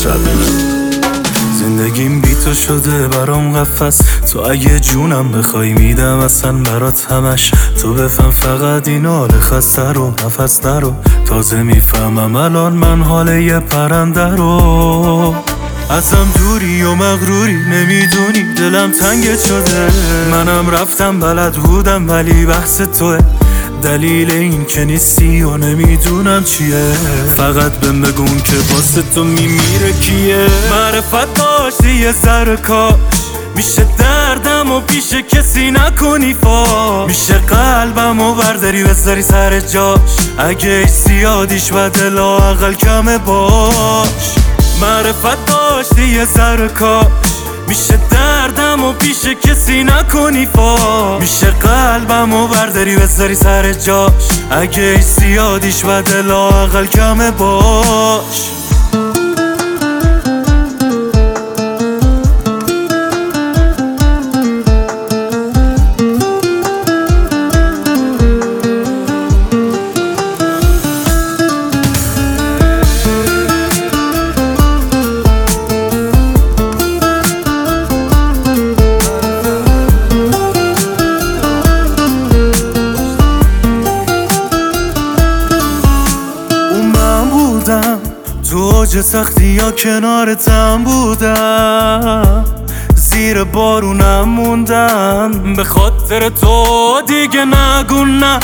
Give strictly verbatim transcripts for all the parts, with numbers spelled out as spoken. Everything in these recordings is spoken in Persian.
رفت. زندگیم بی تو شده برام قفس، تو اگه جونم بخوای میدم اصلا برات همش. تو بفهم فقط این حال خسته رو، نفس نرو. تازه میفهمم الان من حال یه پرنده رو. ازم دوری و مغروری نمیدونی دلم تنگت شده. منم رفتم بلد بودم ولی بحث توه. دلیل این که نیستی و نمیدونم چیه. فقط بهم بگون که واسه تو میمیره کیه. معرفت داشتی یه ذره کاش، میشه دردم و پیش کسی نکنی فاش. میشه قلبم و برداری بذاری سر جاش. اگه زیادیش بده لااقل کمه باش. معرفت داشتی یه ذره کاش، میشه دردم و پیش کسی نکنی فاش. میشه قلبم و برداری بذاری سر جاش. اگه زیادیش بده لااقل کمه باش. تو اوج سختی یا کنارتم بودم، زیر بارونم موندم. به خاطر تو دیگه نگو نه.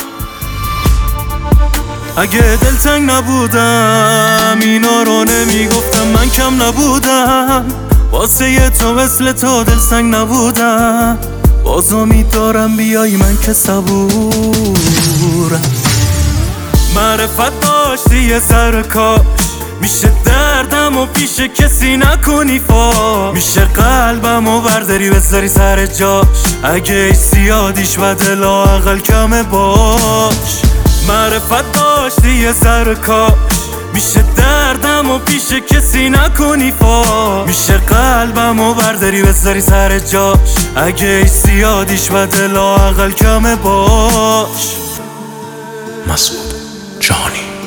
اگه دلتنگ نبودم اینا رو نمیگفتم، من کم نبودم. واسه یه تو مثل تو دلتنگ نبودم. باز امید دارم بیای من که صبورم. معرفت داشتی یه ذره کاش، میشه دردم و پیش کسی نکنی فاش. میشه قلبم و برداری بذاری سر جاش. اگه زیادیش بده لااقل کمه باش. معرفت داشتی یه ذره کاش، میشه دردم و پیش کسی نکنی فاش. میشه قلبم و برداری بذاری سر جاش. اگه زیادیش بده لااقل کمه باش. مسعود جانی.